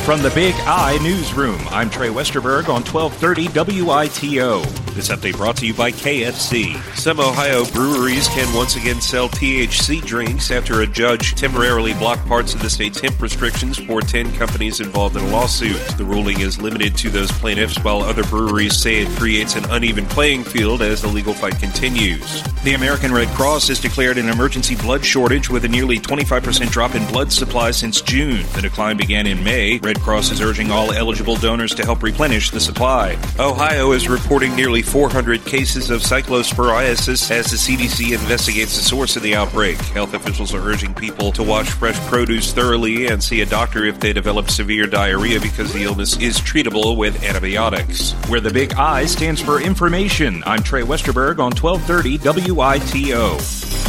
From the Big I Newsroom, I'm Trey Westerberg on 1230 WITO. This update brought to you by KFC. Some Ohio breweries can once again sell THC drinks after a judge temporarily blocked parts of the state's hemp restrictions for 10 companies involved in a lawsuit. The ruling is limited to those plaintiffs, while other breweries say it creates an uneven playing field as the legal fight continues. The American Red Cross has declared an emergency blood shortage with a nearly 25% drop in blood supply since June. The decline began in May. Red Cross is urging all eligible donors to help replenish the supply. Ohio is reporting nearly 400 cases of cyclosporiasis as the CDC investigates the source of the outbreak. Health officials are urging people to wash fresh produce thoroughly and see a doctor if they develop severe diarrhea because the illness is treatable with antibiotics. Where the Big I stands for information, I'm Trey Westerberg on 1230 WITO.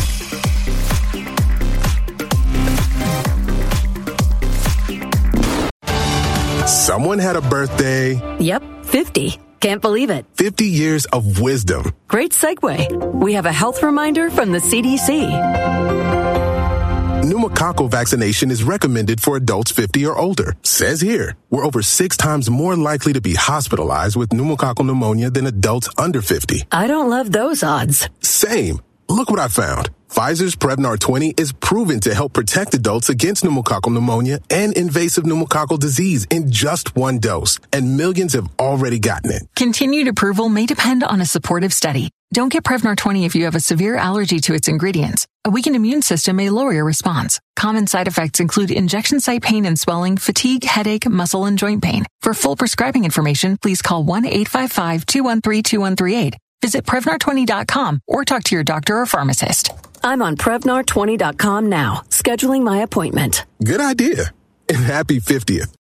Someone had a birthday. Yep, 50. Can't believe it. 50 years of wisdom. Great segue. We have a health reminder from the CDC. Pneumococcal vaccination is recommended for adults 50 or older. Says here, we're over 6 times more likely to be hospitalized with pneumococcal pneumonia than adults under 50. I don't love those odds. Same. Look what I found. Pfizer's Prevnar 20 is proven to help protect adults against pneumococcal pneumonia and invasive pneumococcal disease in just 1 dose, and millions have already gotten it. Continued approval may depend on a supportive study. Don't get Prevnar 20 if you have a severe allergy to its ingredients. A weakened immune system may lower your response. Common side effects include injection site pain and swelling, fatigue, headache, muscle, and joint pain. For full prescribing information, please call 1-855-213-2138. Visit Prevnar20.com or talk to your doctor or pharmacist. I'm on Prevnar20.com now, scheduling my appointment. Good idea. And happy 50th.